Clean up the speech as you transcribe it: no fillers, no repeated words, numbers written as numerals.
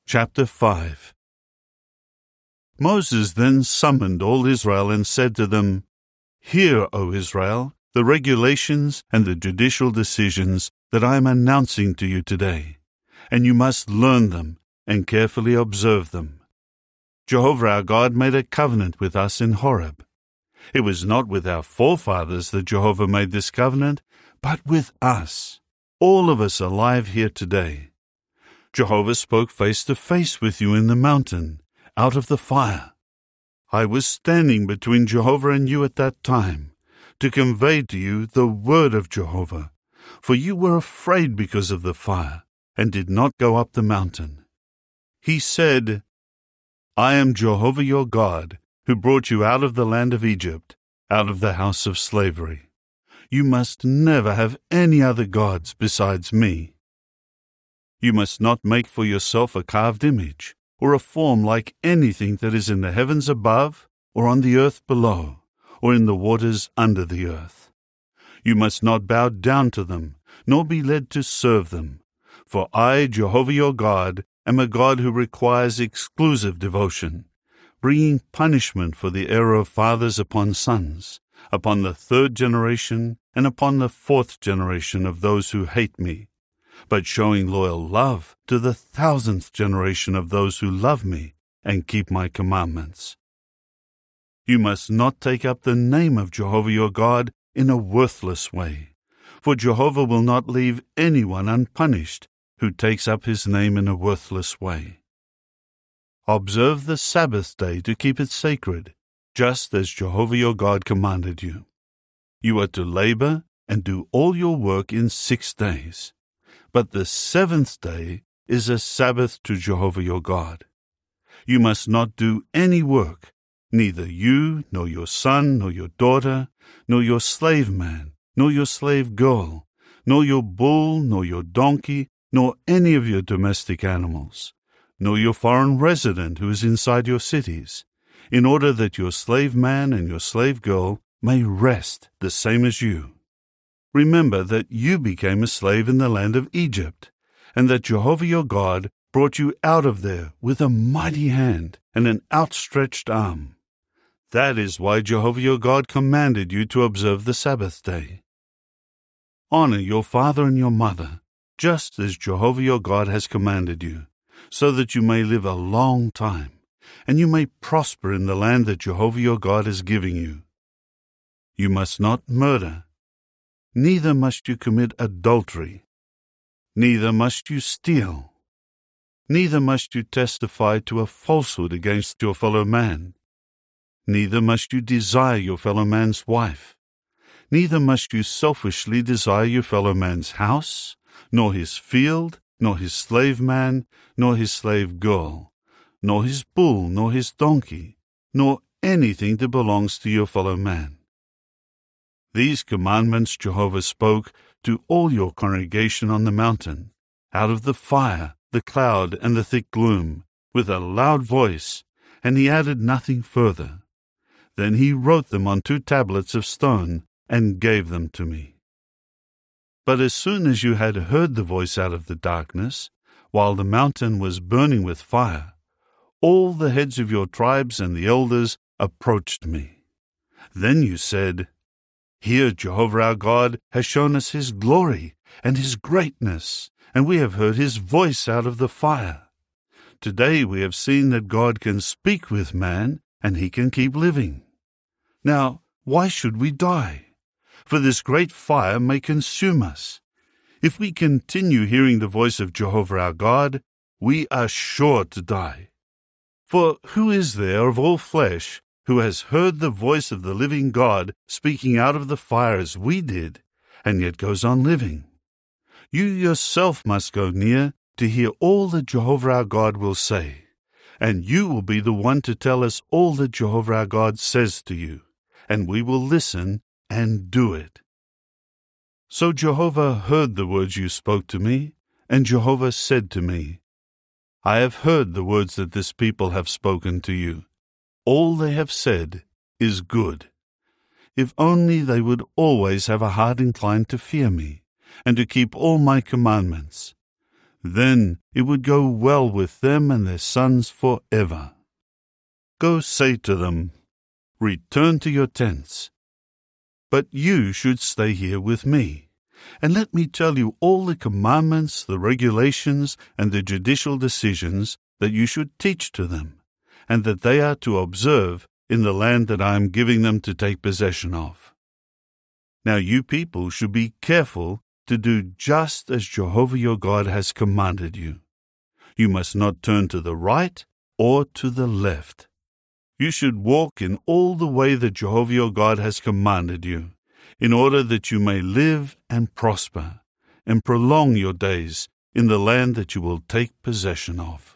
Chapter 5. Moses then summoned all Israel and said to them, "Hear, O Israel, the regulations and the judicial decisions that I am announcing to you today, and you must learn them and carefully observe them. Jehovah our God made a covenant with us in Horeb. It was not with our forefathers that Jehovah made this covenant, but with us, all of us alive here today. Jehovah spoke face to face with you in the mountain, out of the fire. I was standing between Jehovah and you at that time, to convey to you the word of Jehovah, for you were afraid because of the fire, and did not go up the mountain. He said, I am Jehovah your God, who brought you out of the land of Egypt, out of the house of slavery. You must never have any other gods besides me. You must not make for yourself a carved image, or a form like anything that is in the heavens above, or on the earth below, or in the waters under the earth. You must not bow down to them, nor be led to serve them. For I, Jehovah your God, am a God who requires exclusive devotion, bringing punishment for the error of fathers upon sons, upon the 3rd generation and upon the 4th generation of those who hate me, but showing loyal love to the 1,000th generation of those who love me and keep my commandments. You must not take up the name of Jehovah your God in a worthless way, for Jehovah will not leave anyone unpunished who takes up his name in a worthless way. Observe the Sabbath day to keep it sacred, just as Jehovah your God commanded you. You are to labor and do all your work in 6 days. But the 7th day is a Sabbath to Jehovah your God. You must not do any work, neither you, nor your son, nor your daughter, nor your slave man, nor your slave girl, nor your bull, nor your donkey, nor any of your domestic animals, nor your foreign resident who is inside your cities, in order that your slave man and your slave girl may rest the same as you. Remember that you became a slave in the land of Egypt, and that Jehovah your God brought you out of there with a mighty hand and an outstretched arm. That is why Jehovah your God commanded you to observe the Sabbath day. Honor your father and your mother, just as Jehovah your God has commanded you, so that you may live a long time, and you may prosper in the land that Jehovah your God is giving you. You must not murder. Neither must you commit adultery. Neither must you steal. Neither must you testify to a falsehood against your fellow man. Neither must you desire your fellow man's wife. Neither must you selfishly desire your fellow man's house, nor his field, nor his slave man, nor his slave girl, nor his bull, nor his donkey, nor anything that belongs to your fellow man. These commandments Jehovah spoke to all your congregation on the mountain, out of the fire, the cloud, and the thick gloom, with a loud voice, and he added nothing further. Then he wrote them on 2 tablets of stone, and gave them to me. But as soon as you had heard the voice out of the darkness, while the mountain was burning with fire, all the heads of your tribes and the elders approached me. Then you said, Here Jehovah our God has shown us his glory and his greatness, and we have heard his voice out of the fire. Today we have seen that God can speak with man, and he can keep living. Now, why should we die? For this great fire may consume us. If we continue hearing the voice of Jehovah our God, we are sure to die. For who is there of all flesh who has heard the voice of the living God speaking out of the fire as we did, and yet goes on living? You yourself must go near to hear all that Jehovah our God will say, and you will be the one to tell us all that Jehovah our God says to you, and we will listen and do it. So Jehovah heard the words you spoke to me, and Jehovah said to me, I have heard the words that this people have spoken to you. All they have said is good. If only they would always have a heart inclined to fear me, and to keep all my commandments. Then it would go well with them and their sons forever. Go say to them, Return to your tents. But you should stay here with me, and let me tell you all the commandments, the regulations, and the judicial decisions that you should teach to them, and that they are to observe in the land that I am giving them to take possession of. Now you people should be careful to do just as Jehovah your God has commanded you. You must not turn to the right or to the left. You should walk in all the way that Jehovah your God has commanded you, in order that you may live and prosper, and prolong your days in the land that you will take possession of.